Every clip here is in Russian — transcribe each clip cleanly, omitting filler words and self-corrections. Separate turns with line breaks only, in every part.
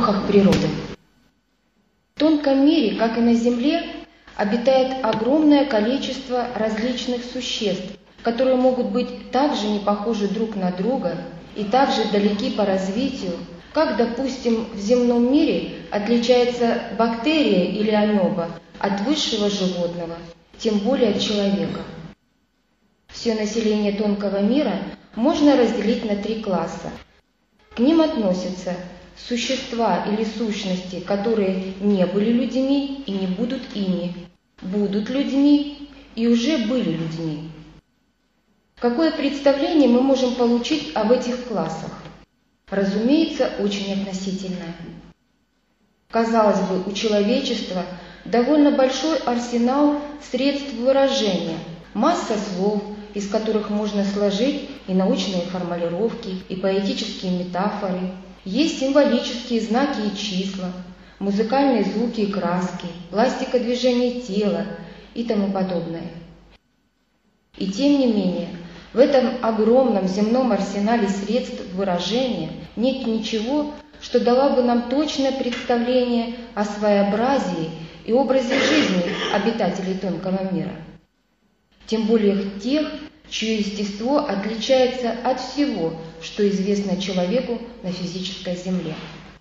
духах природы. В тонком мире, как и на Земле, обитает огромное количество различных существ, которые могут быть также не похожи друг на друга и также далеки по развитию, как, допустим, в земном мире отличается бактерия или амеба от высшего животного, тем более от человека. Все население тонкого мира можно разделить на 3 класса. К ним относятся существа или сущности, которые не были людьми и не будут ими, будут людьми и уже были людьми. Какое представление мы можем получить об этих классах? Разумеется, очень относительное. Казалось бы, у человечества довольно большой арсенал средств выражения, масса слов, из которых можно сложить и научные формулировки, и поэтические метафоры. Есть символические знаки и числа, музыкальные звуки и краски, пластика движения тела и тому подобное. И тем не менее, в этом огромном земном арсенале средств выражения нет ничего, что дало бы нам точное представление о своеобразии и образе жизни обитателей тонкого мира. Тем более тех, чье естество отличается от всего, что известно человеку на физической земле.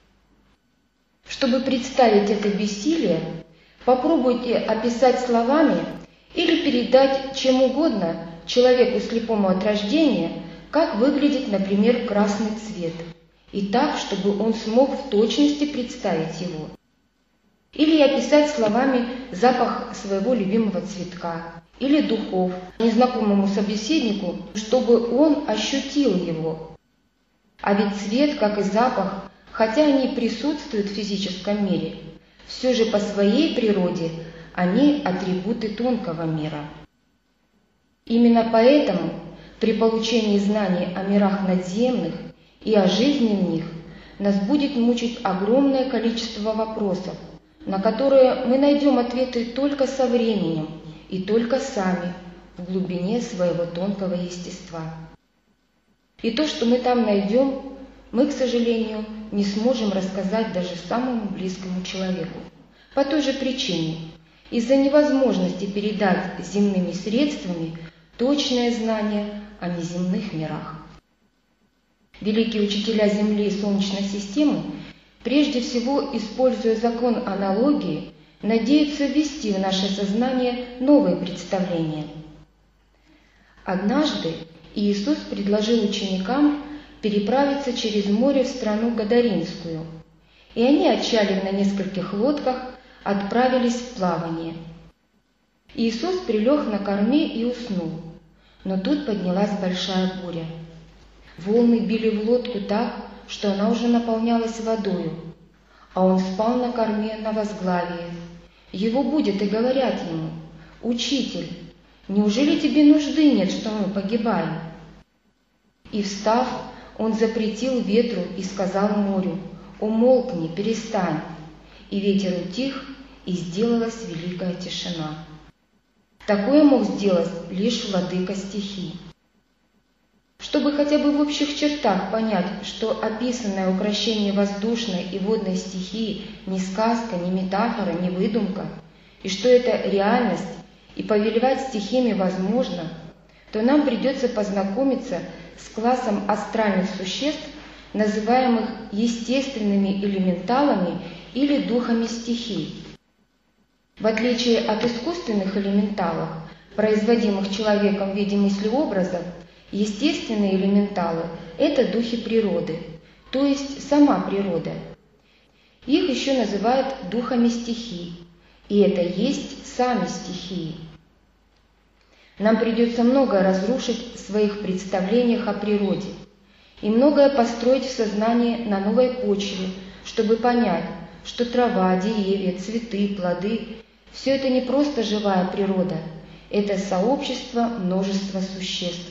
Чтобы представить это бессилие, попробуйте описать словами или передать чем угодно человеку слепому от рождения, как выглядит, например, красный цвет, и так, чтобы он смог в точности представить его. Или описать словами запах своего любимого цветка или духов незнакомому собеседнику, чтобы он ощутил его. А ведь цвет, как и запах, хотя они присутствуют в физическом мире, все же по своей природе они атрибуты тонкого мира. Именно поэтому при получении знаний о мирах надземных и о жизни в них нас будет мучить огромное количество вопросов, на которые мы найдем ответы только со временем и только сами, в глубине своего тонкого естества. И то, что мы там найдем, мы, к сожалению, не сможем рассказать даже самому близкому человеку. По той же причине, из-за невозможности передать земными средствами точное знание о неземных мирах. Великие учителя Земли и Солнечной системы, прежде всего, используя закон аналогии, надеются ввести в наше сознание новые представления. Однажды Иисус предложил ученикам переправиться через море в страну Гадаринскую, и они, отчалив на нескольких лодках, отправились в плавание. Иисус прилег на корме и уснул, но тут поднялась большая буря. Волны били в лодку так, что она уже наполнялась водою, а он спал на корме на возглавие. Его будят и говорят ему: «Учитель, неужели тебе нужды нет, что мы погибаем?» И, встав, он запретил ветру и сказал морю: «Умолкни, перестань». И ветер утих, и сделалась великая тишина. Такое мог сделать лишь владыка стихий. Чтобы хотя бы в общих чертах понять, что описанное укрощение воздушной и водной стихии не сказка, не метафора, не выдумка, и что это реальность, и повелевать стихиями возможно, то нам придется познакомиться с классом астральных существ, называемых естественными элементалами или духами стихий. В отличие от искусственных элементалов, производимых человеком в виде мыслеобразов, естественные элементалы – это духи природы, то есть сама природа. Их еще называют духами стихий, и это есть сами стихии. Нам придется многое разрушить в своих представлениях о природе и многое построить в сознании на новой почве, чтобы понять, что трава, деревья, цветы, плоды – все это не просто живая природа, это сообщество множества существ.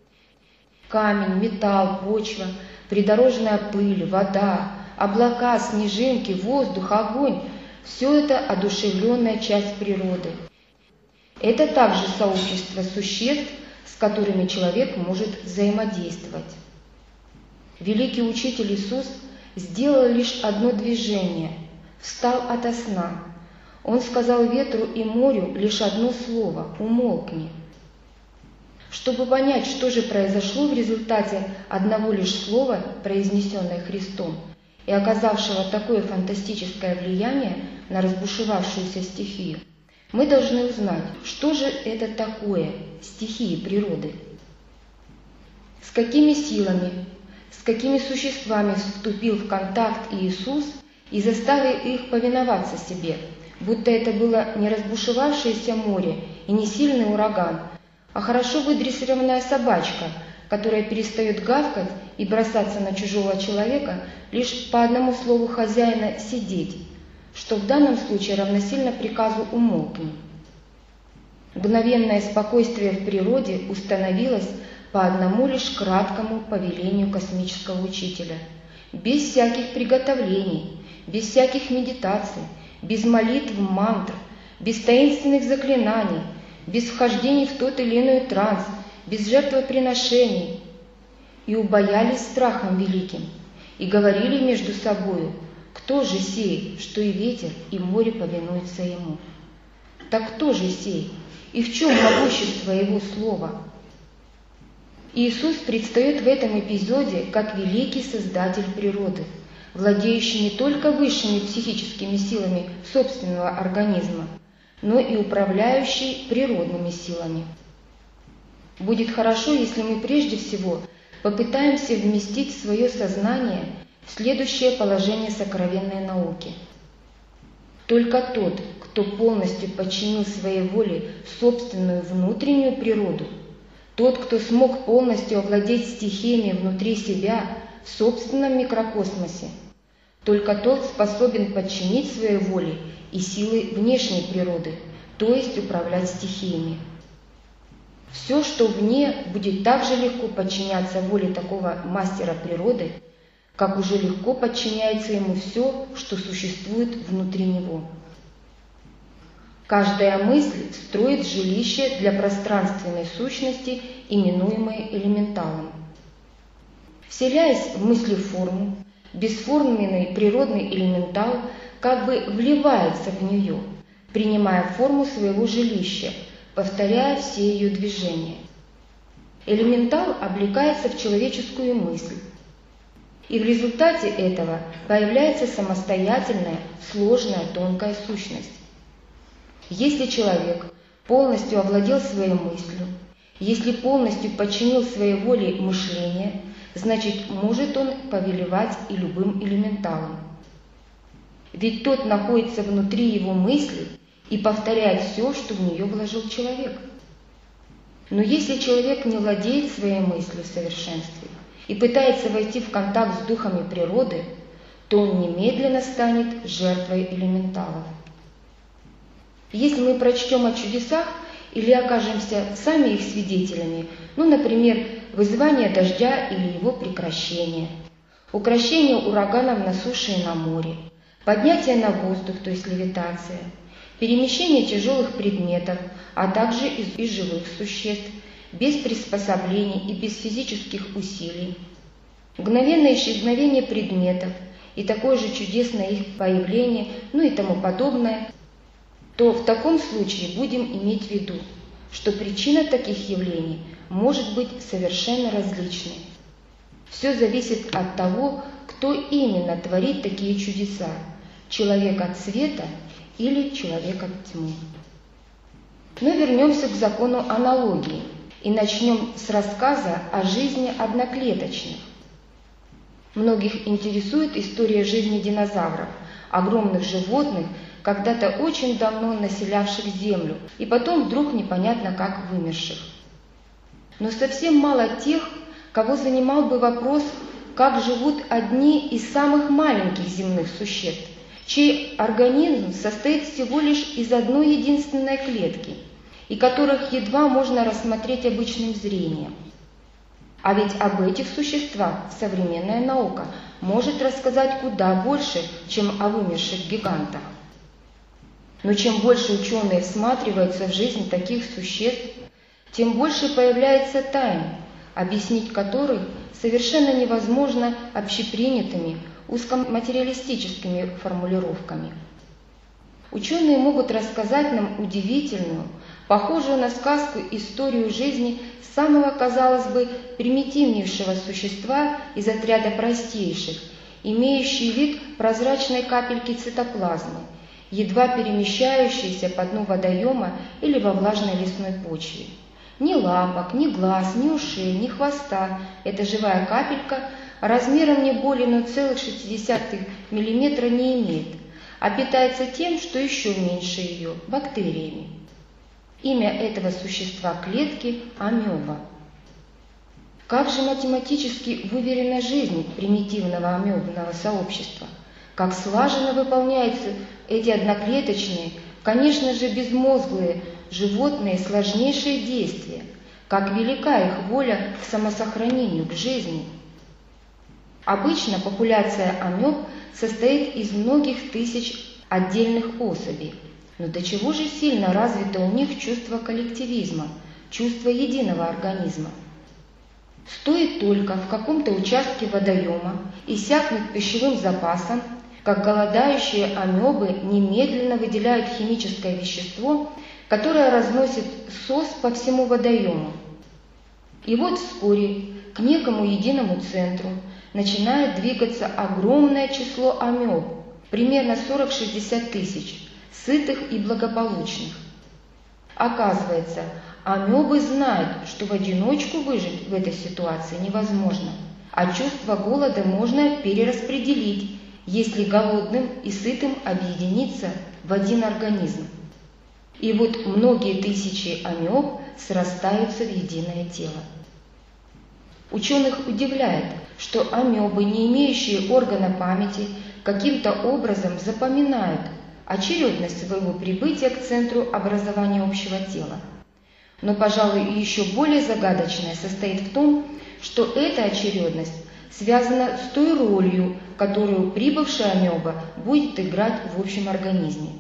Камень, металл, почва, придорожная пыль, вода, облака, снежинки, воздух, огонь – все это одушевленная часть природы. Это также сообщество существ, с которыми человек может взаимодействовать. Великий учитель Иисус сделал лишь одно движение – встал ото сна. Он сказал ветру и морю лишь одно слово – умолкни. Чтобы понять, что же произошло в результате одного лишь слова, произнесенное Христом, и оказавшего такое фантастическое влияние на разбушевавшуюся стихию, мы должны узнать, что же это такое стихии природы. С какими силами, с какими существами вступил в контакт Иисус и заставил их повиноваться себе, будто это было не разбушевавшееся море и не сильный ураган, а хорошо выдрессированная собачка, которая перестает гавкать и бросаться на чужого человека лишь по одному слову хозяина «сидеть», что в данном случае равносильно приказу «умолкни». Мгновенное спокойствие в природе установилось по одному лишь краткому повелению космического учителя, без всяких приготовлений, без всяких медитаций, без молитв, мантр, без таинственных заклинаний, без вхождений в тот или иной транс, без жертвоприношений. И убоялись страхом великим, и говорили между собою: кто же сей, что и ветер, и море повинуются ему? Так кто же сей, и в чем могущество его слова? Иисус предстает в этом эпизоде как великий создатель природы, владеющий не только высшими психическими силами собственного организма, но и управляющий природными силами. Будет хорошо, если мы прежде всего попытаемся вместить в свое сознание следующее положение сокровенной науки. Только тот, кто полностью подчинил своей воле собственную внутреннюю природу, тот, кто смог полностью овладеть стихиями внутри себя в собственном микрокосмосе, только тот способен подчинить своей воле и силы внешней природы, то есть управлять стихиями. Все, что вне, будет так же легко подчиняться воле такого мастера природы, как уже легко подчиняется ему все, что существует внутри него. Каждая мысль строит жилище для пространственной сущности, именуемой элементалом. Вселяясь в мыслеформу, бесформенный природный элементал как бы вливается в нее, принимая форму своего жилища, повторяя все ее движения. Элементал облекается в человеческую мысль, и в результате этого появляется самостоятельная, сложная, тонкая сущность. Если человек полностью овладел своей мыслью, если полностью подчинил своей воле мышление, значит, может он повелевать и любым элементалом. Ведь тот находится внутри его мысли и повторяет все, что в нее вложил человек. Но если человек не владеет своей мыслью в совершенстве и пытается войти в контакт с духами природы, то он немедленно станет жертвой элементалов. Если мы прочтем о чудесах или окажемся сами их свидетелями, например, вызывание дождя или его прекращение, укрощение ураганов на суше и на море, поднятие на воздух, то есть левитация, перемещение тяжелых предметов, а также из живых существ, без приспособлений и без физических усилий, мгновенное исчезновение предметов и такое же чудесное их появление, и тому подобное, то в таком случае будем иметь в виду, что причина таких явлений может быть совершенно различной. Все зависит от того, кто именно творит такие чудеса – человек от света или человек от тьмы. Но вернемся к закону аналогии и начнем с рассказа о жизни одноклеточных. Многих интересует история жизни динозавров, огромных животных, когда-то очень давно населявших Землю, и потом вдруг непонятно как вымерших. Но совсем мало тех, кого занимал бы вопрос, как живут одни из самых маленьких земных существ, чей организм состоит всего лишь из одной единственной клетки, и которых едва можно рассмотреть обычным зрением. А ведь об этих существах современная наука может рассказать куда больше, чем о вымерших гигантах. Но чем больше ученые всматриваются в жизнь таких существ, тем больше появляется тайн, объяснить которых совершенно невозможно общепринятыми, узкоматериалистическими формулировками. Ученые могут рассказать нам удивительную, похожую на сказку историю жизни самого, казалось бы, примитивнейшего существа из отряда простейших, имеющий вид прозрачной капельки цитоплазмы, едва перемещающейся по дну водоема или во влажной лесной почве. Ни лапок, ни глаз, ни ушей, ни хвоста эта живая капелька размером не более 0,6 мм не имеет, а питается тем, что еще меньше ее – бактериями. Имя этого существа клетки – амеба. Как же математически выверена жизнь примитивного амебного сообщества? Как слаженно выполняются эти одноклеточные, конечно же безмозглые, животные сложнейшие действия? Как велика их воля к самосохранению, к жизни? Обычно популяция амеб состоит из многих тысяч отдельных особей. Но до чего же сильно развито у них чувство коллективизма, чувство единого организма? Стоит только в каком-то участке водоема иссякнуть пищевым запасом, как голодающие амебы немедленно выделяют химическое вещество, которое разносит сос по всему водоему. И вот вскоре к некому единому центру начинает двигаться огромное число амеб, примерно 40-60 тысяч, сытых и благополучных. Оказывается, амебы знают, что в одиночку выжить в этой ситуации невозможно, а чувство голода можно перераспределить, если голодным и сытым объединиться в один организм. И вот многие тысячи амеб срастаются в единое тело. Ученых удивляет, что амебы, не имеющие органа памяти, каким-то образом запоминают очередность своего прибытия к центру образования общего тела. Но, пожалуй, еще более загадочное состоит в том, что эта очередность связана с той ролью, которую прибывшая амеба будет играть в общем организме.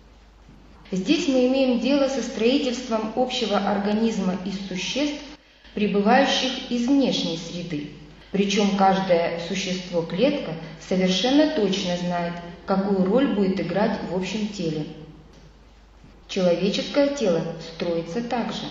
Здесь мы имеем дело со строительством общего организма из существ, прибывающих из внешней среды. Причем каждое существо-клетка совершенно точно знает, какую роль будет играть в общем теле. Человеческое тело строится так же.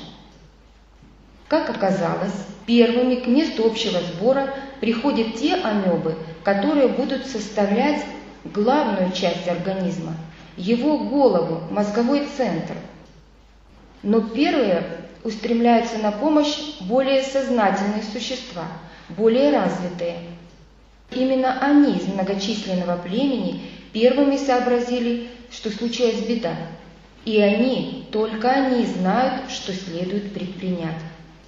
Как оказалось, первыми к месту общего сбора приходят те амебы, которые будут составлять главную часть организма, его голову, мозговой центр. Но первые устремляются на помощь более сознательные существа, более развитые. Именно они из многочисленного племени первыми сообразили, что случилась беда. И они, только они знают, что следует предпринять.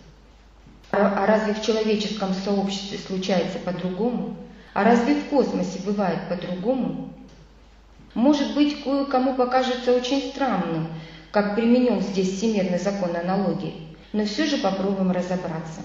А разве в человеческом сообществе случается по-другому? А разве в космосе бывает по-другому? Может быть, кое-кому покажется очень странным, как применен здесь всемирный закон аналогии, но все же попробуем разобраться.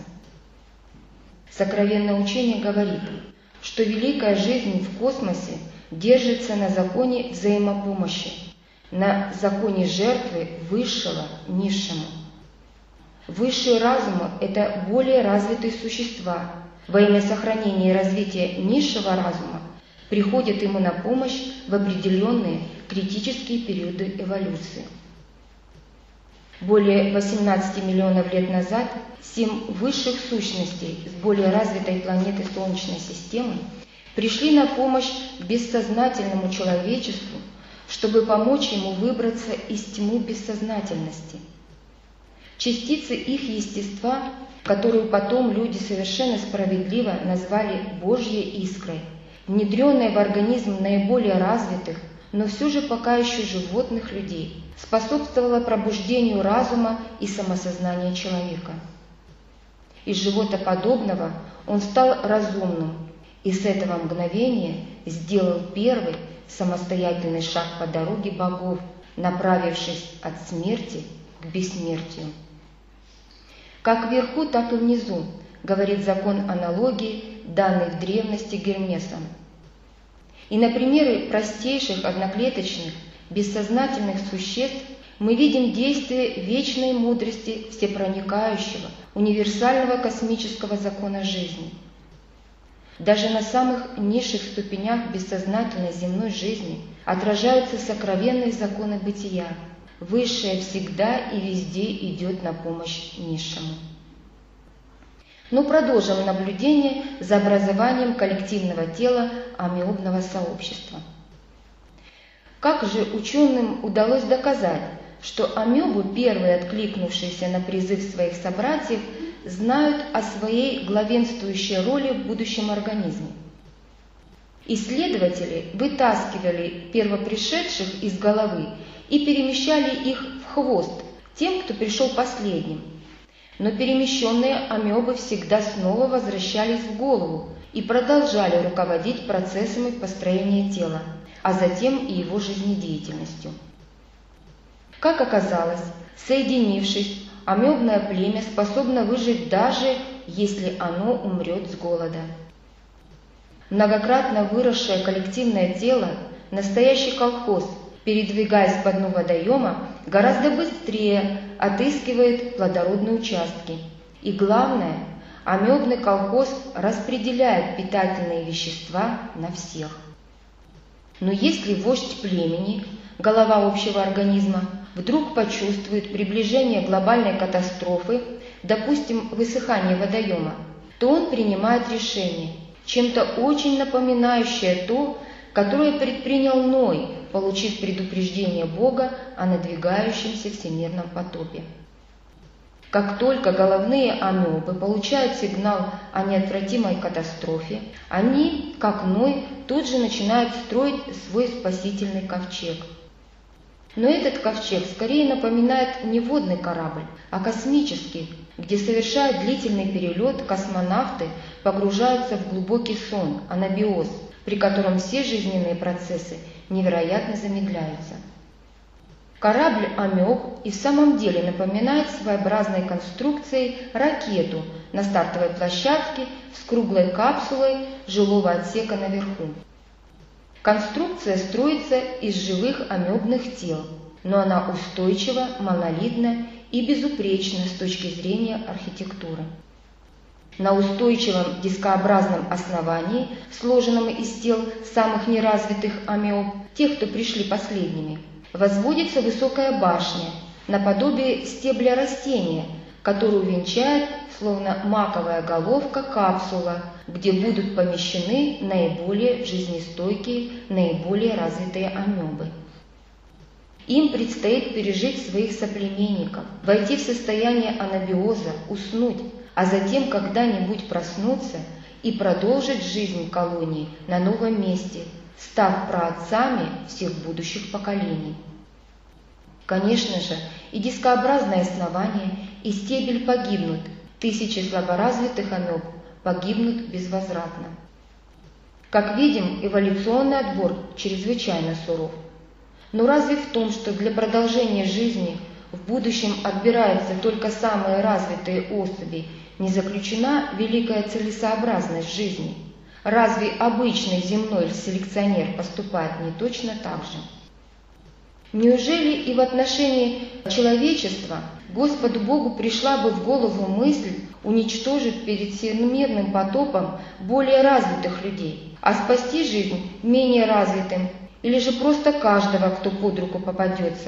Сокровенное учение говорит, что великая жизнь в космосе держится на законе взаимопомощи, на законе жертвы высшего низшему. Высшие разумы – это более развитые существа. Во имя сохранения и развития низшего разума приходят ему на помощь в определенные критические периоды эволюции. Более 18 миллионов лет назад 7 высших сущностей с более развитой планеты Солнечной системы пришли на помощь бессознательному человечеству, чтобы помочь ему выбраться из тьмы бессознательности. Частицы их естества, которую потом люди совершенно справедливо назвали Божьей искрой, внедренной в организм наиболее развитых, но все же пока еще животных людей, способствовала пробуждению разума и самосознания человека. Из животоподобного он стал разумным, и с этого мгновения сделал первый самостоятельный шаг по дороге богов, направившись от смерти к бессмертию. Как вверху, так и внизу, говорит закон аналогии, данный в древности Гермесом. И на примере простейших одноклеточных, бессознательных существ мы видим действие вечной мудрости всепроникающего, универсального космического закона жизни. даже на самых низших ступенях бессознательной земной жизни отражаются сокровенные законы бытия. Высшее всегда и везде идет на помощь низшему. Но продолжим наблюдение за образованием коллективного тела амебного сообщества. Как же ученым удалось доказать, что амебы, первые откликнувшиеся на призыв своих собратьев, знают о своей главенствующей роли в будущем организме? Исследователи вытаскивали первопришедших из головы и перемещали их в хвост тем, кто пришел последним. Но перемещенные амебы всегда снова возвращались в голову и продолжали руководить процессами построения тела, а затем и его жизнедеятельностью. Как оказалось, соединившись, амебное племя способно выжить даже если оно умрет с голода. Многократно выросшее коллективное тело, настоящий колхоз, передвигаясь по дну водоема, гораздо быстрее отыскивает плодородные участки. И главное, амебный колхоз распределяет питательные вещества на всех. Но если вождь племени, голова общего организма, вдруг почувствует приближение глобальной катастрофы, допустим, высыхание водоема, то он принимает решение, чем-то очень напоминающее то, которое предпринял Ной, получив предупреждение Бога о надвигающемся всемирном потопе. Как только головные амебы получают сигнал о неотвратимой катастрофе, они, как Ной, тут же начинают строить свой спасительный ковчег. Но этот ковчег скорее напоминает не водный корабль, а космический, где, совершая длительный перелет, космонавты погружаются в глубокий сон, анабиоз, при котором все жизненные процессы невероятно замедляются. Корабль амеб и в самом деле напоминает своеобразной конструкцией ракету на стартовой площадке с круглой капсулой жилого отсека наверху. Конструкция строится из живых амебных тел, но она устойчива, монолитна и безупречна с точки зрения архитектуры. На устойчивом дискообразном основании, сложенном из тел самых неразвитых амеб, тех, кто пришли последними, возводится высокая башня, наподобие стебля растения, которую венчает, словно маковая головка, капсула, где будут помещены наиболее жизнестойкие, наиболее развитые амебы. Им предстоит пережить своих соплеменников, войти в состояние анабиоза, уснуть, а затем когда-нибудь проснуться и продолжить жизнь колонии на новом месте, став праотцами всех будущих поколений. Конечно же, и дискообразное основание, и стебель погибнут, тысячи слаборазвитых амеб погибнут безвозвратно. Как видим, эволюционный отбор чрезвычайно суров. Но разве в том, что для продолжения жизни в будущем отбираются только самые развитые особи, не заключена великая целесообразность жизни? Разве обычный земной селекционер поступает не точно так же? Неужели и в отношении человечества Господу Богу пришла бы в голову мысль уничтожить перед всемирным потопом более развитых людей, а спасти жизнь менее развитым, или же просто каждого, кто под руку попадется?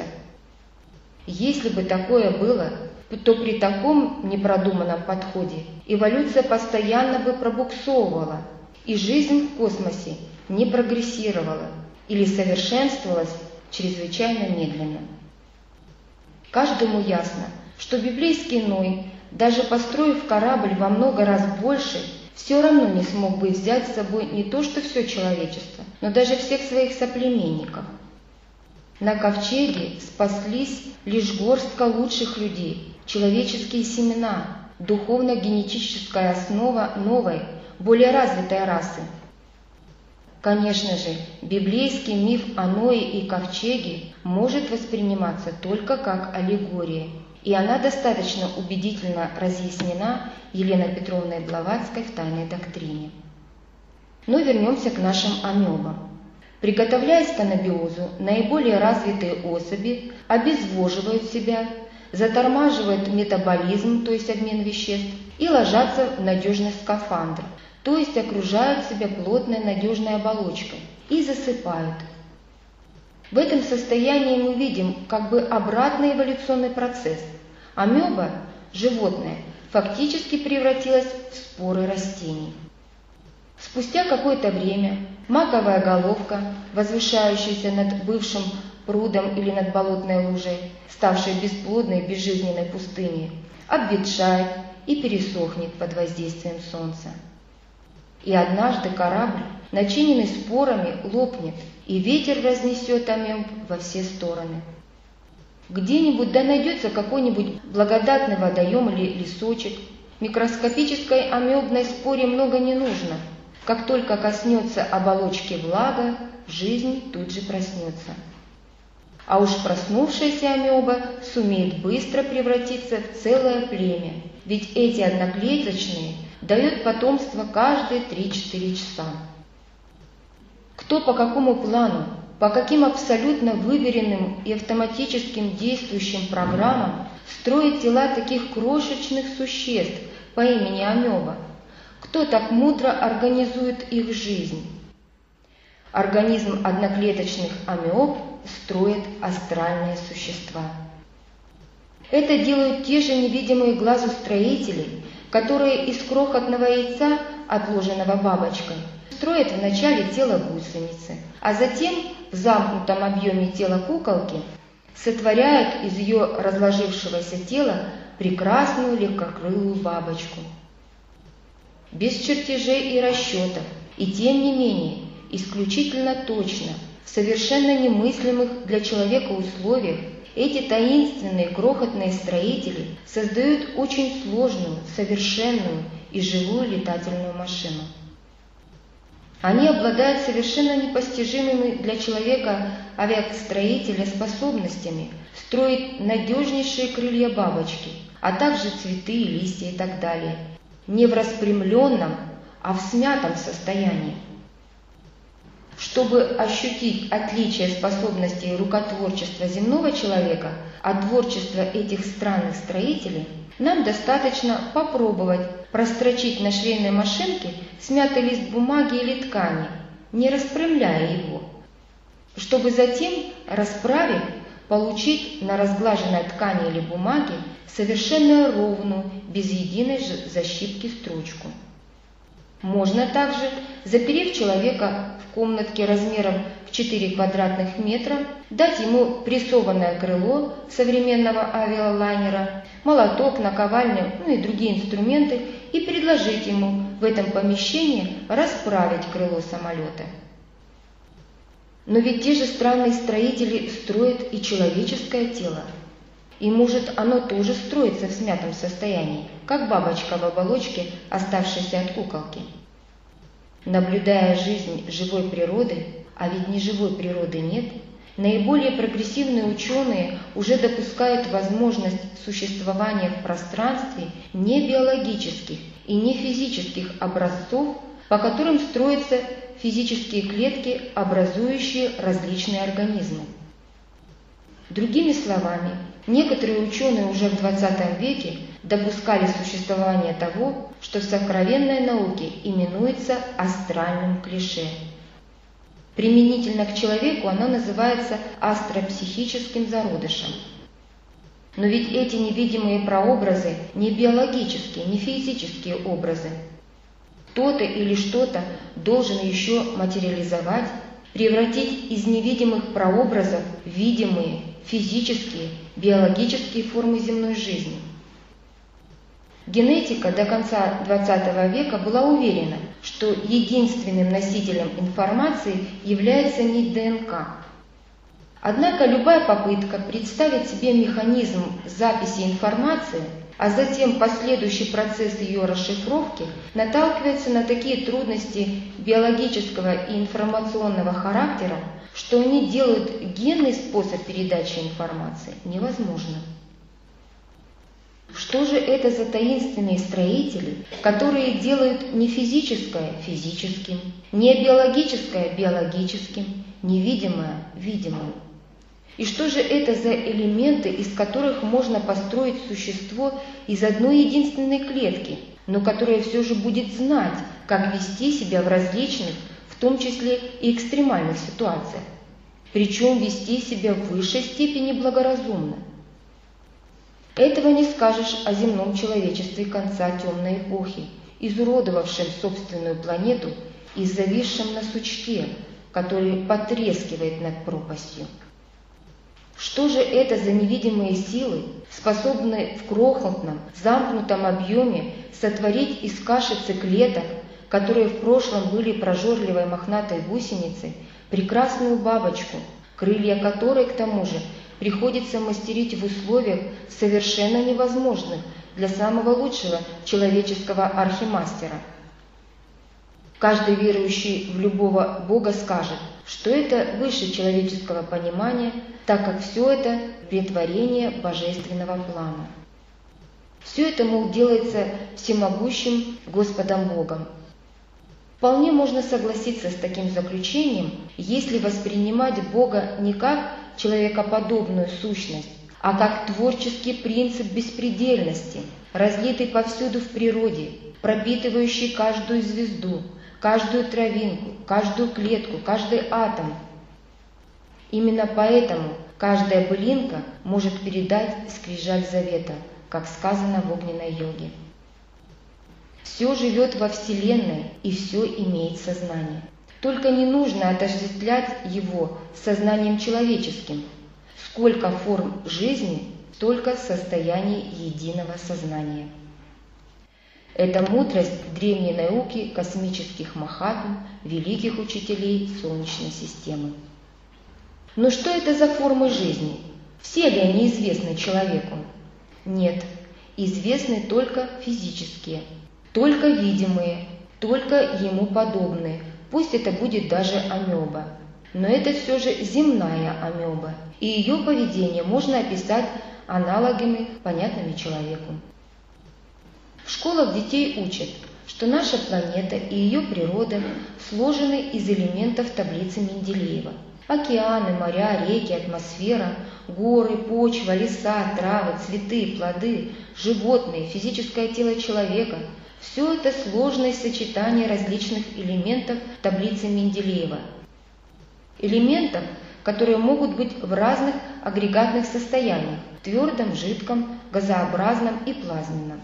Если бы такое было, то при таком непродуманном подходе эволюция постоянно бы пробуксовывала, и жизнь в космосе не прогрессировала или совершенствовалась чрезвычайно медленно. Каждому ясно, что библейский Ной, даже построив корабль во много раз больше, все равно не смог бы взять с собой не то что все человечество, но даже всех своих соплеменников. На ковчеге спаслись лишь горстка лучших людей, человеческие семена, духовно-генетическая основа новой, более развитой расы. Конечно же, библейский миф о Ное и ковчеге может восприниматься только как аллегория, и она достаточно убедительно разъяснена Еленой Петровной Блаватской в «Тайной доктрине». Но вернемся к нашим амебам. Приготовляясь к анабиозу, наиболее развитые особи обезвоживают себя, затормаживают метаболизм, то есть обмен веществ, и ложатся в надежный скафандр, то есть окружают себя плотной надежной оболочкой и засыпают. В этом состоянии мы видим как бы обратный эволюционный процесс. Амеба, животное, фактически превратилась в споры растений. Спустя какое-то время маковая головка, возвышающаяся над бывшим прудом или над болотной лужей, ставшей бесплодной и безжизненной пустыней, обветшает и пересохнет под воздействием солнца. И однажды корабль, начиненный спорами, лопнет, и ветер разнесет амеб во все стороны. Где-нибудь да найдется какой-нибудь благодатный водоем или лесочек. Микроскопической амебной споре много не нужно. Как только коснется оболочки влага, жизнь тут же проснется. А уж проснувшаяся амеба сумеет быстро превратиться в целое племя, ведь эти одноклеточные дают потомство каждые 3-4 часа. Кто по какому плану, по каким абсолютно выверенным и автоматическим действующим программам строит тела таких крошечных существ по имени амеба? Кто так мудро организует их жизнь? Организм одноклеточных амеб строят астральные существа. Это делают те же невидимые глазу строители, которые из крохотного яйца, отложенного бабочкой, строят вначале тело гусеницы, а затем в замкнутом объеме тела куколки сотворяют из ее разложившегося тела прекрасную легкокрылую бабочку. Без чертежей и расчетов, и тем не менее исключительно точно, в совершенно немыслимых для человека условиях, эти таинственные крохотные строители создают очень сложную, совершенную и живую летательную машину. Они обладают совершенно непостижимыми для человека авиастроителя способностями строить надежнейшие крылья бабочки, а также цветы, листья и так далее, не в распрямленном, а в смятом состоянии. Чтобы ощутить отличие способностей рукотворчества земного человека от творчества этих странных строителей, нам достаточно попробовать прострочить на швейной машинке смятый лист бумаги или ткани, не распрямляя его, чтобы затем, расправив, получить на разглаженной ткани или бумаге совершенно ровную, без единой защипки строчку. Можно также, заперев человека в комнатке размером в 4 квадратных метра, дать ему прессованное крыло современного авиалайнера, молоток, наковальню, и другие инструменты и предложить ему в этом помещении расправить крыло самолета. Но ведь те же странные строители строят и человеческое тело. И может оно тоже строится в смятом состоянии, как бабочка в оболочке, оставшейся от куколки. Наблюдая жизнь живой природы, а ведь неживой природы нет, наиболее прогрессивные ученые уже допускают возможность существования в пространстве не биологических и не физических образцов, по которым строятся физические клетки, образующие различные организмы. Другими словами, некоторые ученые уже в XX веке допускали существование того, что в сокровенной науке именуется астральным клише. Применительно к человеку оно называется астропсихическим зародышем. Но ведь эти невидимые прообразы не биологические, не физические образы. Кто-то или что-то должен еще материализовать, превратить из невидимых прообразов в видимые, физические, биологические формы земной жизни. Генетика до конца XX века была уверена, что единственным носителем информации является нить ДНК. Однако любая попытка представить себе механизм записи информации, а затем последующий процесс ее расшифровки, наталкивается на такие трудности биологического и информационного характера, что они делают генный способ передачи информации невозможным. Что же это за таинственные строители, которые делают не физическое физическим, не биологическое биологическим, невидимое видимым? И что же это за элементы, из которых можно построить существо из одной единственной клетки, но которое все же будет знать, как вести себя в различных, в том числе и экстремальных ситуациях, причем вести себя в высшей степени благоразумно. Этого не скажешь о земном человечестве конца темной эпохи, изуродовавшем собственную планету и зависшем на сучке, который потрескивает над пропастью. Что же это за невидимые силы, способные в крохотном, замкнутом объеме сотворить из кашицы клеток, которые в прошлом были прожорливой мохнатой гусеницей, прекрасную бабочку, крылья которой, к тому же, приходится мастерить в условиях совершенно невозможных для самого лучшего человеческого архимастера? Каждый верующий в любого Бога скажет, что это выше человеческого понимания, так как все это претворение божественного плана. Все это, мол, делается всемогущим Господом Богом. Вполне можно согласиться с таким заключением, если воспринимать Бога не как человекоподобную сущность, а как творческий принцип беспредельности, разлитый повсюду в природе, пропитывающий каждую звезду, каждую травинку, каждую клетку, каждый атом. Именно поэтому каждая былинка может передать скрижаль завета, как сказано в огненной йоге. Все живет во Вселенной и все имеет сознание. Только не нужно отождествлять его с сознанием человеческим. Сколько форм жизни, столько состояний единого сознания. Это мудрость древней науки космических махатм, великих учителей Солнечной системы. Но что это за формы жизни? Все ли они известны человеку? Нет, известны только физические, только видимые, только ему подобные, пусть это будет даже амеба. Но это все же земная амеба, и ее поведение можно описать аналогами, понятными человеку. В школах детей учат, что наша планета и ее природа сложены из элементов таблицы Менделеева. Океаны, моря, реки, атмосфера, горы, почва, леса, травы, цветы, плоды, животные, физическое тело человека – все это сложное сочетание различных элементов таблицы Менделеева. Элементов, которые могут быть в разных агрегатных состояниях – твердом, жидком, газообразном и плазменном.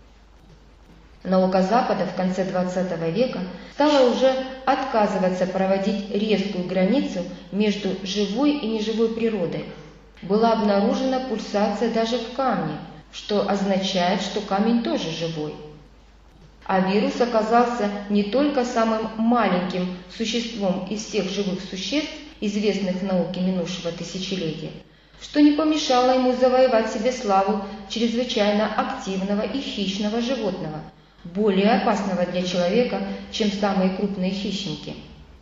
Наука Запада в конце XX века стала уже отказываться проводить резкую границу между живой и неживой природой. Была обнаружена пульсация даже в камне, что означает, что камень тоже живой. А вирус оказался не только самым маленьким существом из всех живых существ, известных в науке минувшего тысячелетия, что не помешало ему завоевать себе славу чрезвычайно активного и хищного животного, более опасного для человека, чем самые крупные хищники.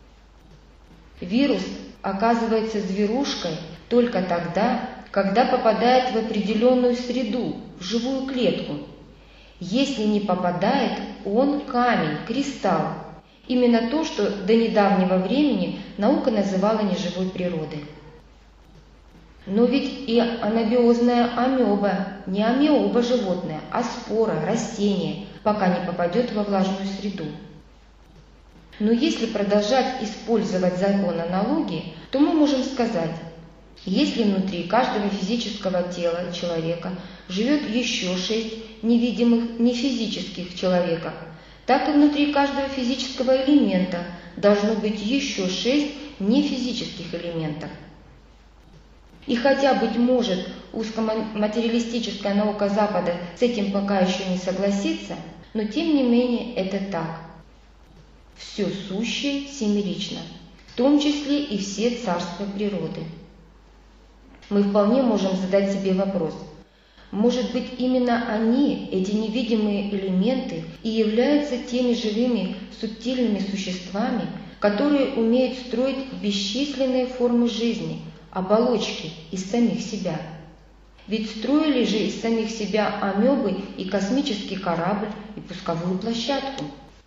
Вирус оказывается зверушкой только тогда, когда попадает в определенную среду, в живую клетку. Если не попадает, он камень, кристалл. Именно то, что до недавнего времени наука называла неживой природой. Но ведь и анабиозная амеба, не амеоба животное, а спора, растение, пока не попадет во влажную среду. Но если продолжать использовать закон аналогии, то мы можем сказать, если внутри каждого физического тела человека живет еще 6 невидимых нефизических человека, так и внутри каждого физического элемента должно быть еще 6 нефизических элементов. И хотя, быть может, узкоматериалистическая наука Запада с этим пока еще не согласится, но тем не менее это так. Все сущее семерично, в том числе и все царства природы. Мы вполне можем задать себе вопрос, может быть, именно они, эти невидимые элементы, и являются теми живыми субтильными существами, которые умеют строить бесчисленные формы жизни, оболочки из самих себя. Ведь строили же из самих себя амебы и космический корабль, и пусковую площадку.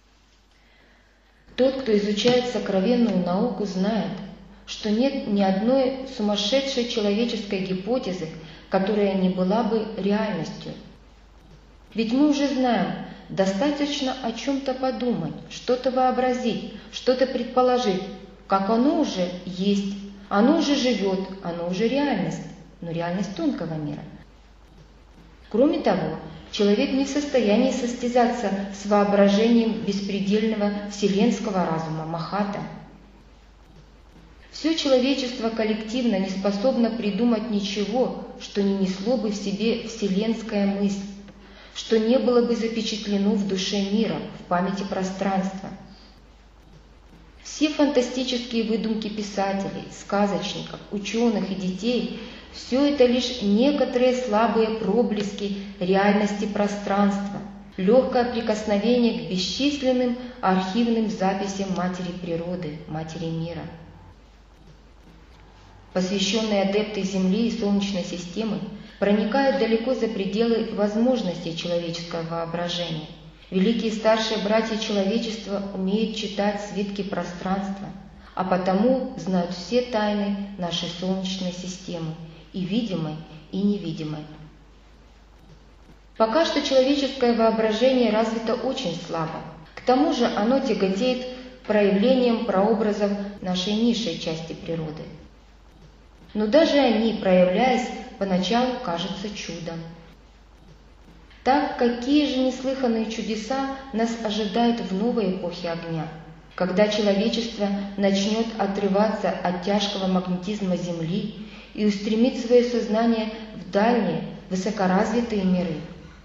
Тот, кто изучает сокровенную науку, знает, что нет ни одной сумасшедшей человеческой гипотезы, которая не была бы реальностью. Ведь мы уже знаем, достаточно о чем-то подумать, что-то вообразить, что-то предположить, как оно уже есть, оно уже живет, оно уже реальность, но реальность тонкого мира. Кроме того, человек не в состоянии состязаться с воображением беспредельного вселенского разума Махата. Все человечество коллективно не способно придумать ничего, что не несло бы в себе вселенская мысль, что не было бы запечатлено в душе мира, в памяти пространства. Все фантастические выдумки писателей, сказочников, ученых и детей – все это лишь некоторые слабые проблески реальности пространства, легкое прикосновение к бесчисленным архивным записям Матери Природы, Матери Мира. Посвященные адепты Земли и Солнечной системы проникают далеко за пределы возможностей человеческого воображения. Великие старшие братья человечества умеют читать свитки пространства, а потому знают все тайны нашей Солнечной системы, и видимой, и невидимой. Пока что человеческое воображение развито очень слабо. К тому же оно тяготеет проявлением прообразов нашей низшей части природы. Но даже они, проявляясь, поначалу кажутся чудом. Так, какие же неслыханные чудеса нас ожидают в новой эпохе огня, когда человечество начнет отрываться от тяжкого магнетизма Земли и устремит свое сознание в дальние, высокоразвитые миры.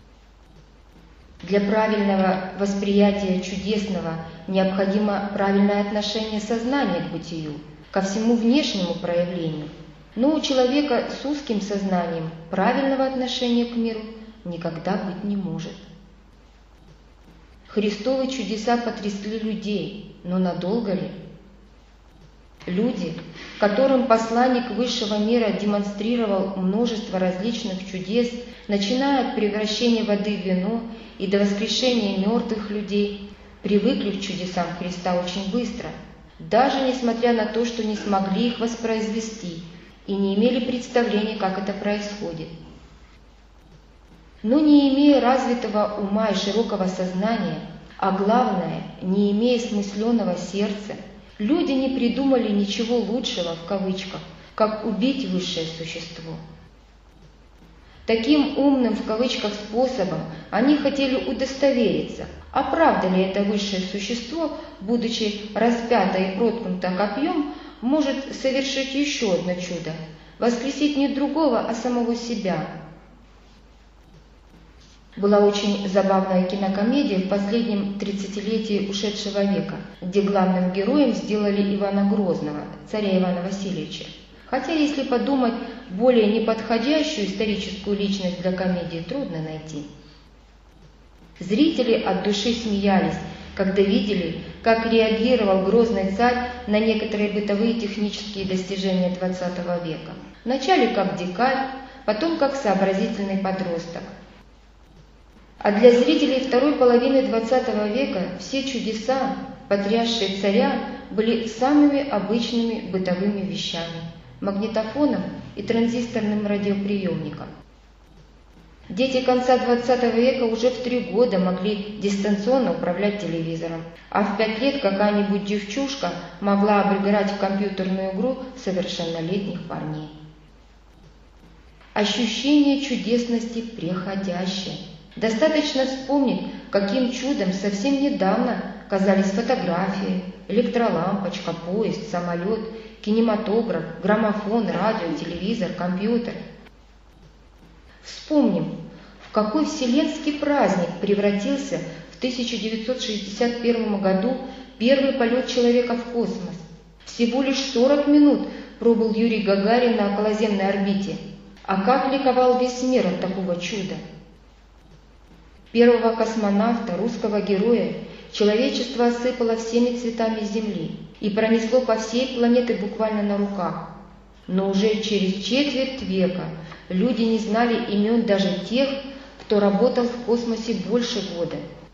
Для правильного восприятия чудесного необходимо правильное отношение сознания к бытию, ко всему внешнему проявлению. Но у человека с узким сознанием правильного отношения к миру никогда быть не может. Христовы чудеса потрясли людей, но надолго ли? Люди, которым посланник высшего мира демонстрировал множество различных чудес, начиная от превращения воды в вино и до воскрешения мертвых людей, привыкли к чудесам Христа очень быстро, даже несмотря на то, что не смогли их воспроизвести и не имели представления, как это происходит. Но не имея развитого ума и широкого сознания, а главное, не имея смысленного сердца, люди не придумали ничего лучшего, в кавычках, как убить высшее существо. Таким умным, в кавычках, способом они хотели удостовериться, а правда ли это высшее существо, будучи распято и проткнуто копьем, может совершить еще одно чудо – воскресить не другого, а самого себя. Была очень забавная кинокомедия в последнем 30-летии ушедшего века, где главным героем сделали Ивана Грозного, царя Ивана Васильевича. Хотя, если подумать, более неподходящую историческую личность для комедии трудно найти. Зрители от души смеялись, когда видели, как реагировал грозный царь на некоторые бытовые технические достижения XX века. Вначале как дикарь, потом как сообразительный подросток. А для зрителей второй половины XX века все чудеса, потрясшие царя, были самыми обычными бытовыми вещами – магнитофоном и транзисторным радиоприемником. Дети конца XX века уже в 3 года могли дистанционно управлять телевизором, а в 5 лет какая-нибудь девчушка могла обыграть в компьютерную игру совершеннолетних парней. Ощущение чудесности преходящее. Достаточно вспомнить, каким чудом совсем недавно казались фотографии, электролампочка, поезд, самолет, кинематограф, граммофон, радио, телевизор, компьютер. Вспомним, в какой вселенский праздник превратился в 1961 году первый полет человека в космос. Всего лишь 40 минут пробыл Юрий Гагарин на околоземной орбите. А как ликовал весь мир от такого чуда! Первого космонавта, русского героя, человечество осыпало всеми цветами Земли и пронесло по всей планете буквально на руках. Но уже через четверть века люди не знали имен даже тех, кто работал в космосе больше года.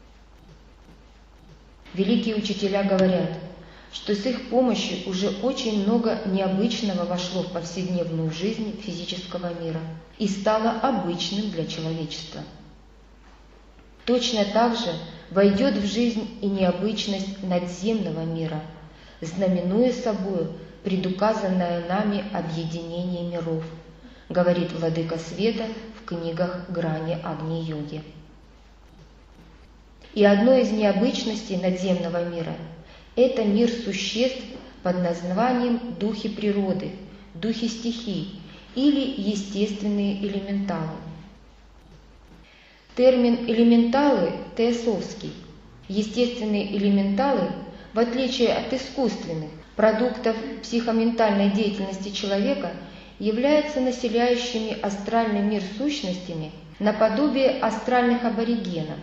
Великие учителя говорят, что с их помощью уже очень много необычного вошло в повседневную жизнь физического мира и стало обычным для человечества. точно так же войдет в жизнь и необычность надземного мира, знаменуя собою предуказанное нами объединение миров, говорит Владыка Света в книгах «Грани Агни-йоги». И одной из необычностей надземного мира – это мир существ под названием духи природы, духи стихий или естественные элементалы. Термин «элементалы» теософский. Естественные элементалы, в отличие от искусственных продуктов психоментальной деятельности человека, являются населяющими астральный мир сущностями наподобие астральных аборигенов.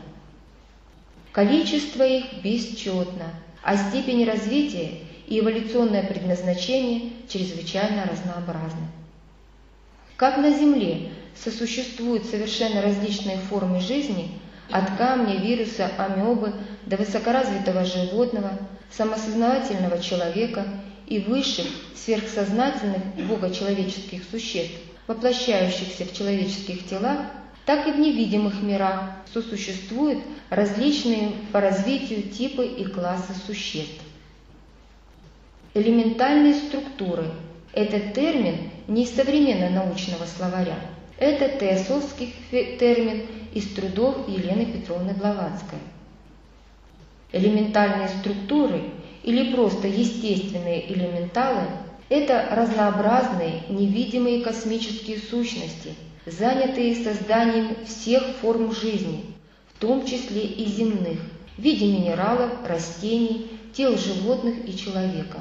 Количество их бесчетно, а степень развития и эволюционное предназначение чрезвычайно разнообразны. Как на Земле сосуществуют совершенно различные формы жизни, от камня, вируса, амебы до высокоразвитого животного, самосознавательного человека и высших сверхсознательных богочеловеческих существ, воплощающихся в человеческих телах, так и в невидимых мирах сосуществуют различные по развитию типы и классы существ. Элементальные структуры – этот термин не из современно-научного словаря. Это теософский термин из трудов Елены Петровны Блаватской. Элементальные структуры или просто естественные элементалы – это разнообразные невидимые космические сущности, занятые созданием всех форм жизни, в том числе и земных, в виде минералов, растений, тел животных и человека.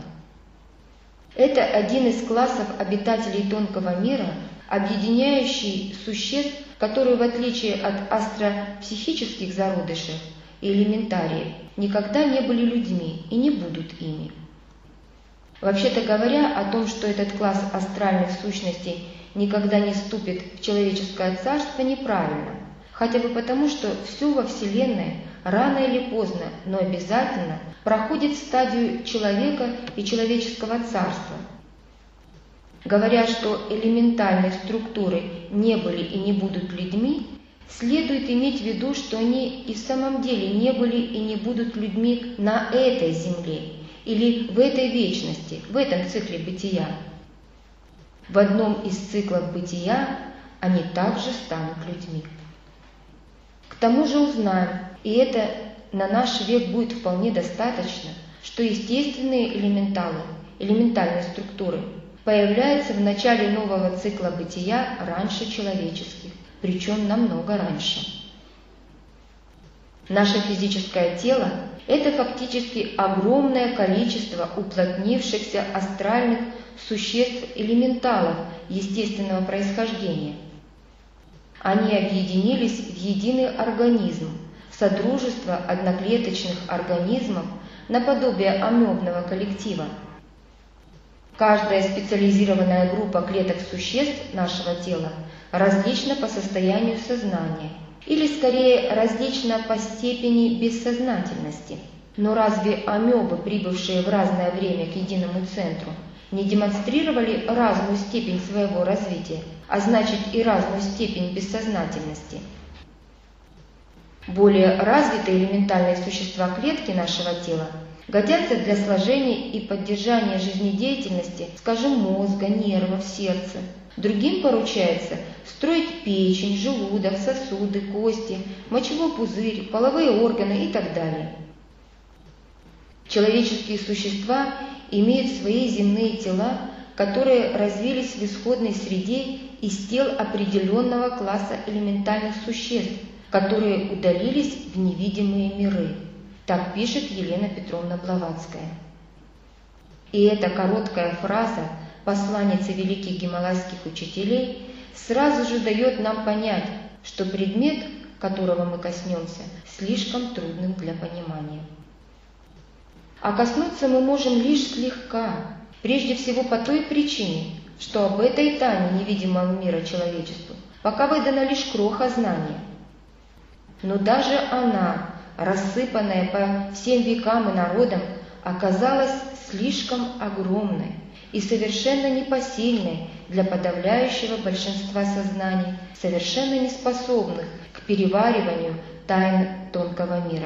Это один из классов обитателей тонкого мира, объединяющий существ, которые, в отличие от астропсихических зародышей и элементариев, никогда не были людьми и не будут ими. Вообще-то говоря, о том, что этот класс астральных сущностей никогда не вступит в человеческое царство, неправильно, хотя бы потому, что все во Вселенной рано или поздно, но обязательно проходит стадию человека и человеческого царства. Говоря, что элементальные структуры не были и не будут людьми, следует иметь в виду, что они и в самом деле не были и не будут людьми на этой земле или в этой вечности, в этом цикле бытия. В одном из циклов бытия они также станут людьми. К тому же узнаем, и это на наш век будет вполне достаточно, что естественные элементалы, элементальные структуры, появляются в начале нового цикла бытия раньше человеческих, причем намного раньше. Наше физическое тело – это фактически огромное количество уплотнившихся астральных существ-элементалов естественного происхождения. Они объединились в единый организм, в содружество одноклеточных организмов наподобие амебного коллектива. Каждая специализированная группа клеток существ нашего тела различна по состоянию сознания, или скорее различна по степени бессознательности. Но разве амебы, прибывшие в разное время к единому центру, не демонстрировали разную степень своего развития, а значит и разную степень бессознательности? Более развитые элементальные существа клетки нашего тела годятся для сложения и поддержания жизнедеятельности, скажем, мозга, нервов, сердца. Другим поручается строить печень, желудок, сосуды, кости, мочевой пузырь, половые органы и так далее. Человеческие существа имеют свои земные тела, которые развились в исходной среде из тел определенного класса элементальных существ, которые удалились в невидимые миры. Так пишет Елена Петровна Блаватская. И эта короткая фраза посланницы великих гималайских учителей сразу же дает нам понять, что предмет, которого мы коснемся, слишком трудным для понимания. А коснуться мы можем лишь слегка, прежде всего по той причине, что об этой тайне невидимого мира человечеству пока выдана лишь кроха знания. Но даже она, рассыпанная по всем векам и народам, оказалась слишком огромной и совершенно непосильной для подавляющего большинства сознаний, совершенно неспособных к перевариванию тайн тонкого мира.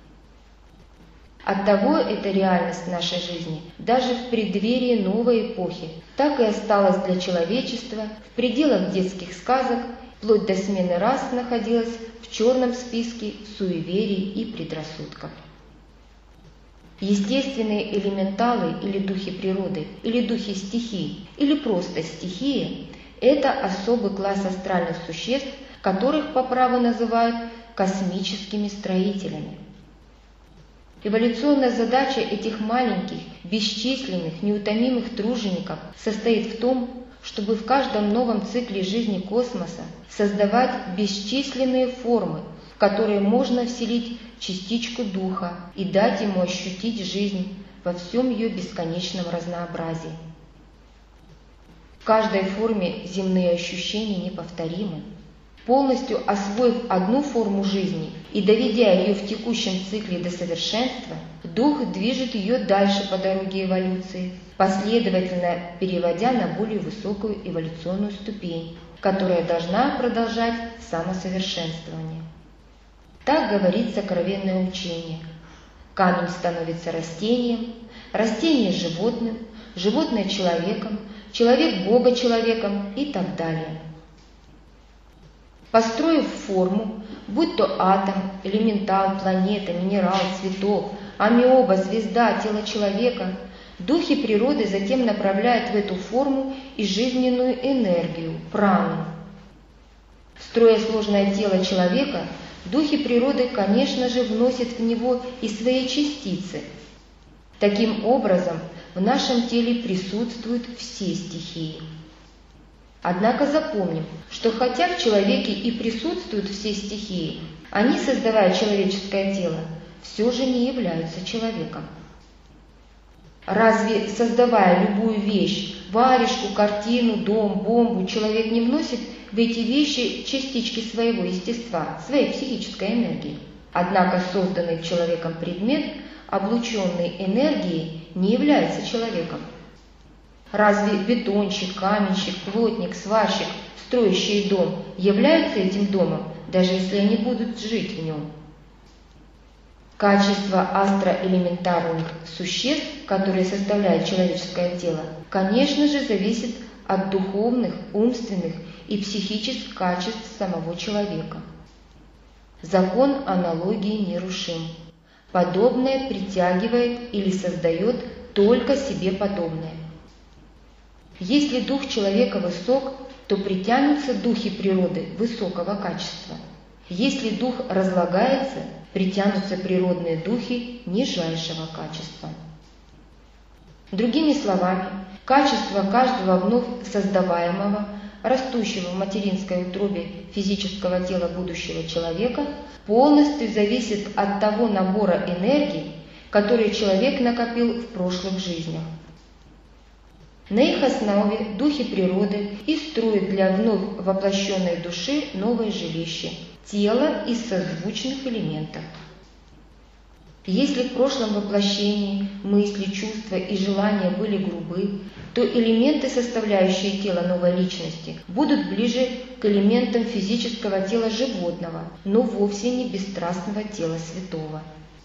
Оттого эта реальность нашей жизни даже в преддверии новой эпохи так и осталась для человечества в пределах детских сказок, вплоть до смены рас находилась в черном списке суеверий и предрассудков. Естественные элементалы или духи природы, или духи стихий, или просто стихии – это особый класс астральных существ, которых по праву называют космическими строителями. Эволюционная задача этих маленьких, бесчисленных, неутомимых тружеников состоит в том, чтобы в каждом новом цикле жизни космоса создавать бесчисленные формы, в которые можно вселить частичку духа и дать ему ощутить жизнь во всем ее бесконечном разнообразии. В каждой форме земные ощущения неповторимы. Полностью освоив одну форму жизни и доведя ее в текущем цикле до совершенства, дух движет ее дальше по дороге эволюции, последовательно переводя на более высокую эволюционную ступень, которая должна продолжать самосовершенствование. Так говорит сокровенное учение. Камень становится растением, растение – животным, животное – человеком, человек – Бога-человеком и так далее. Построив форму, будь то атом, элементал, планета, минерал, цветок, амеоба, звезда, тело человека, духи природы затем направляют в эту форму и жизненную энергию, прану. Строя сложное тело человека, духи природы, конечно же, вносят в него и свои частицы. Таким образом, в нашем теле присутствуют все стихии. Однако запомним, что хотя в человеке и присутствуют все стихии, они, создавая человеческое тело, все же не являются человеком. Разве, создавая любую вещь, варежку, картину, дом, бомбу, человек не вносит в эти вещи частички своего естества, своей психической энергии? Однако созданный человеком предмет, облученный энергией, не является человеком. Разве бетонщик, каменщик, плотник, сварщик, строящий дом, являются этим домом, даже если они будут жить в нем? Качество астроэлементарных существ, которые составляют человеческое тело, конечно же, зависит от духовных, умственных и психических качеств самого человека. Закон аналогии нерушим. Подобное притягивает или создает только себе подобное. Если дух человека высок, то притянутся духи природы высокого качества. Если дух разлагается, притянутся природные духи нижайшего качества. Другими словами, качество каждого вновь создаваемого, растущего в материнской утробе физического тела будущего человека, полностью зависит от того набора энергий, который человек накопил в прошлых жизнях. На их основе духи природы и строят для вновь воплощенной души новое жилище – тело из созвучных элементов. Если в прошлом воплощении мысли, чувства и желания были грубы, то элементы, составляющие тело новой личности, будут ближе к элементам физического тела животного, но вовсе не бесстрастного тела святого.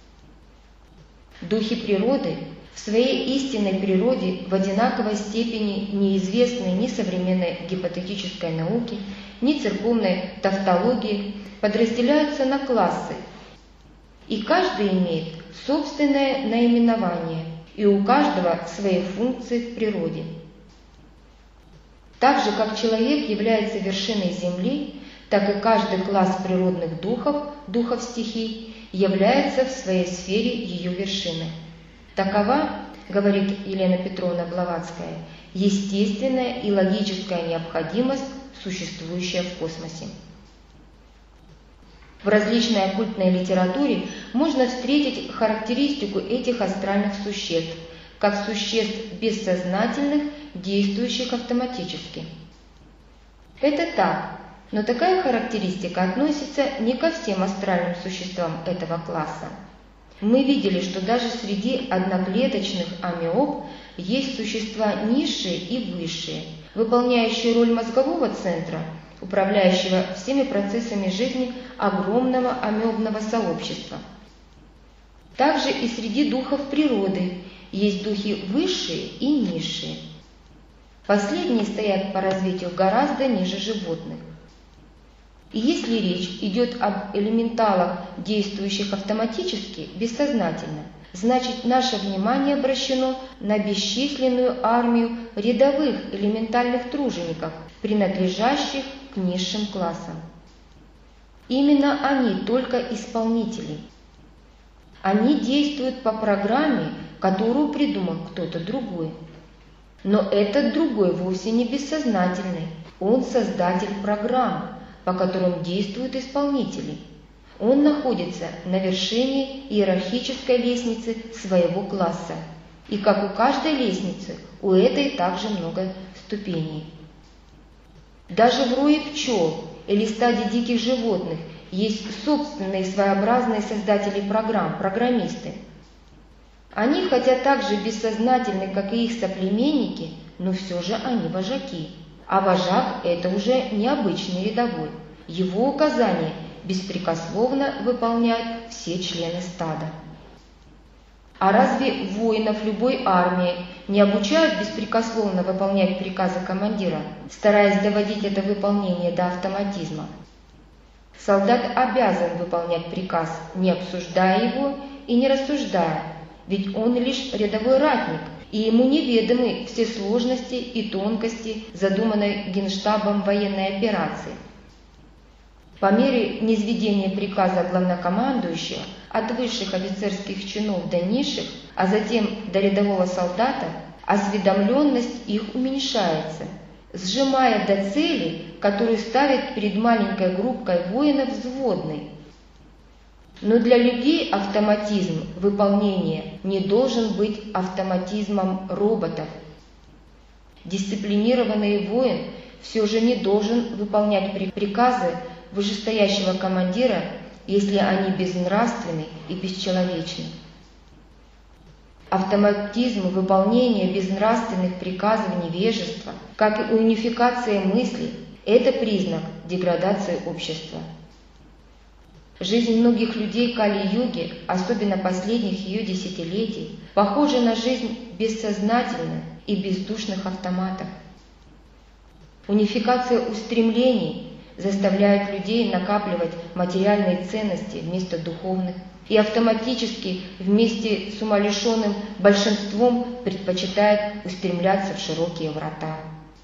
Духи природы в своей истинной природе в одинаковой степени неизвестны ни современной гипотетической науке, ни церковной тавтологии, подразделяются на классы, и каждый имеет собственное наименование, и у каждого свои функции в природе. Так же, как человек является вершиной Земли, так и каждый класс природных духов, духов стихий, является в своей сфере ее вершиной. Такова, говорит Елена Петровна Блаватская, естественная и логическая необходимость, существующая в космосе. В различной оккультной литературе можно встретить характеристику этих астральных существ, как существ бессознательных, действующих автоматически. Это так, но такая характеристика относится не ко всем астральным существам этого класса. Мы видели, что даже среди одноклеточных амеоб есть существа низшие и высшие, выполняющие роль мозгового центра, управляющего всеми процессами жизни огромного амебного сообщества. Также и среди духов природы есть духи высшие и низшие. Последние стоят по развитию гораздо ниже животных. И если речь идет об элементалах, действующих автоматически, бессознательно, значит наше внимание обращено на бесчисленную армию рядовых элементальных тружеников, принадлежащих к низшим классам. Именно они только исполнители. Они действуют по программе, которую придумал кто-то другой. Но этот другой вовсе не бессознательный, он создатель программ, по которым действуют исполнители. Он находится на вершине иерархической лестницы своего класса. И как у каждой лестницы, у этой также много ступеней. Даже в рое пчел или стаде диких животных есть собственные своеобразные создатели программ, программисты. Они, хотя так же бессознательны, как и их соплеменники, но все же они вожаки. А вожак – это уже необычный рядовой. Его указания беспрекословно выполняют все члены стада. А разве воинов любой армии не обучают беспрекословно выполнять приказы командира, стараясь доводить это выполнение до автоматизма? Солдат обязан выполнять приказ, не обсуждая его и не рассуждая, ведь он лишь рядовой ратник, и ему неведомы все сложности и тонкости задуманной Генштабом военной операции. По мере низведения приказа главнокомандующего от высших офицерских чинов до низших, а затем до рядового солдата, осведомленность их уменьшается, сжимая до цели, которую ставит перед маленькой группкой воинов взводный. Но для людей автоматизм выполнения не должен быть автоматизмом роботов. Дисциплинированный воин все же не должен выполнять приказы вышестоящего командира, если они безнравственны и бесчеловечны. Автоматизм выполнения безнравственных приказов невежества, как и унификация мыслей, это признак деградации общества. Жизнь многих людей Кали-юги, особенно последних ее десятилетий, похожа на жизнь бессознательных и бездушных автоматов. Унификация устремлений заставляет людей накапливать материальные ценности вместо духовных и автоматически вместе с умалишенным большинством предпочитает устремляться в широкие врата.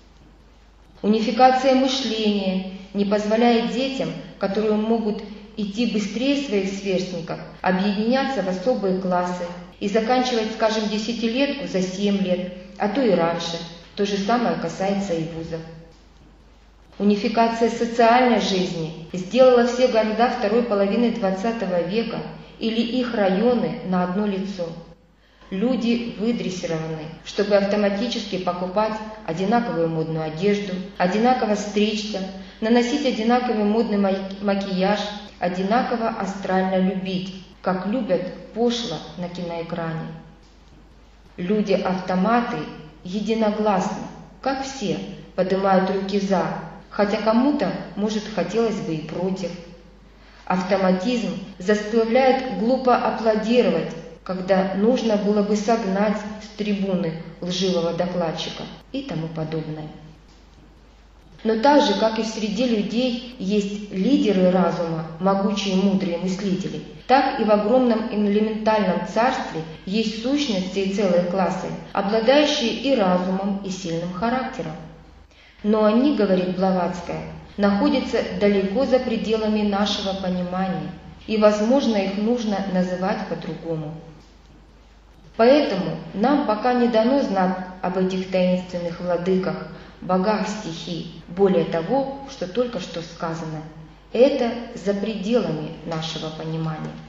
Унификация мышления не позволяет детям, которые могут идти быстрее своих сверстников, объединяться в особые классы и заканчивать, скажем, десятилетку за 7 лет, а то и раньше. То же самое касается и вузов. Унификация социальной жизни сделала все города второй половины XX века или их районы на одно лицо. Люди выдрессированы, чтобы автоматически покупать одинаковую модную одежду, одинаково стричься, наносить одинаковый модный макияж, одинаково астрально любить, как любят пошло на киноэкране. Люди-автоматы единогласно, как все, поднимают руки «за», хотя кому-то, может, хотелось бы и против. Автоматизм заставляет глупо аплодировать, когда нужно было бы согнать с трибуны лживого докладчика и тому подобное. Но так же, как и в среде людей есть лидеры разума, могучие и мудрые мыслители, так и в огромном элементальном царстве есть сущности и целые классы, обладающие и разумом, и сильным характером. Но они, говорит Блаватская, находятся далеко за пределами нашего понимания, и, возможно, их нужно называть по-другому. Поэтому нам пока не дано знать об этих таинственных владыках, богах стихий, более того, что только что сказано. Это за пределами нашего понимания.